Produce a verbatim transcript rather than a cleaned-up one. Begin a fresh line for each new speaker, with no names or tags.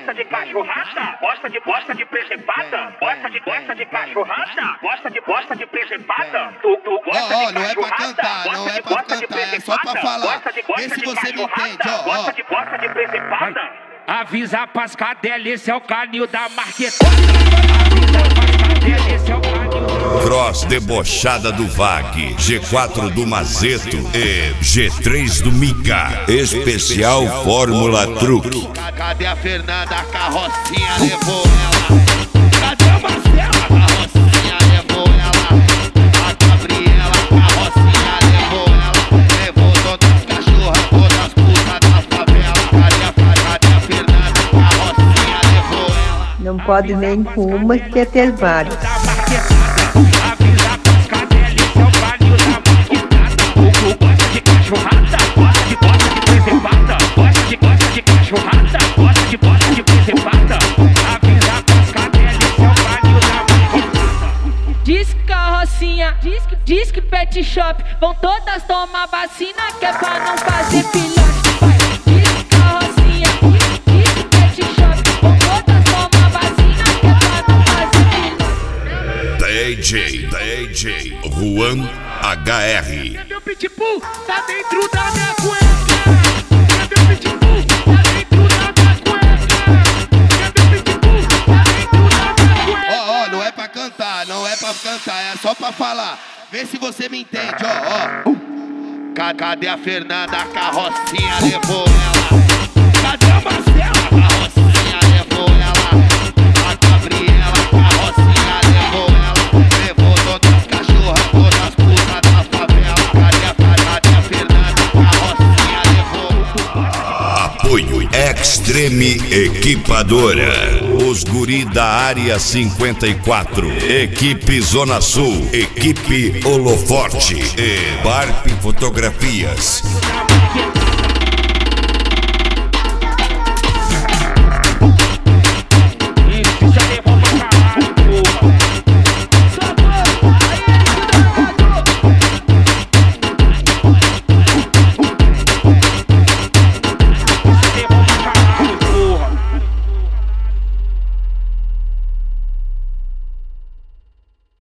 gosta de cachorrada? Gosta de gosta de presepada? Gosta de gosta de cachorrada? Gosta de gosta de presepada? Tu, tu gosta
Ó, ó,
de
não é pra
cachorrada?
cantar, não
Gosta
é
de
pra
gosta de
cantar, é só pra
presepada?
falar.
Gosta de gosta
Vê se
de
você me
cachorrada?
entende, ó, ó.
Gosta de gosta de presepada?
Avisa pras cadelas, esse é o canil da marquetada. Avisa pras cadelas, esse é o canil.
Cross debochada do Vag, G quatro do Mazeto e G três do Mica. Especial Fórmula Truque.
Cadê a Fernanda? A carrocinha levou ela. Cadê a Marcela? A carrocinha levou ela. A Gabriela, a carrocinha levou ela. Levou todas as cachorras, todas as putas da favela. Cadê a, cadê a Fernanda? A carrocinha levou ela.
Não pode nem com uma, quer ter vários.
Avisa pras cadelas, esse é o canil da marquetada. Tu gosta de cachorrada? Gosta de gosta de presepada? Gosta de gosta de cachorrada? Gosta de gosta de presepada? Avisa pras cadelas, esse é o canil da marquetada.
Diz que carrocinha, diz que, diz que pet shop, vão todas tomar vacina que é pra não fazer filhote. Vai. Diz que carrocinha, diz, diz que pet shop, vão todas tomar vacina que é pra não fazer filhote.
D J, D J, Juan H R.
Cadê o pitbull? Tá dentro da minha cueca. Cadê o pitbull? Tá dentro da minha cueca. Cadê o pitbull? Tá dentro da minha cueca.
Ó, ó, não é pra cantar, não é pra cantar, é só pra falar. Vê se você me entende, ó, ó. Ca- Cadê a Fernanda? A carrocinha levou ela. Cadê a Marcela? A carrocinha levou ela. A Gabriela, a carrocinha levou ela. Levou todas as cachorras, todas as putas da favela. Cadê a, cadê a Fernanda? A carrocinha levou.
Apoio Extreme Equipadora. Os guri da área cinquenta e quatro. Equipe Zona Sul. Equipe Holoforte. E Barp Fotografias.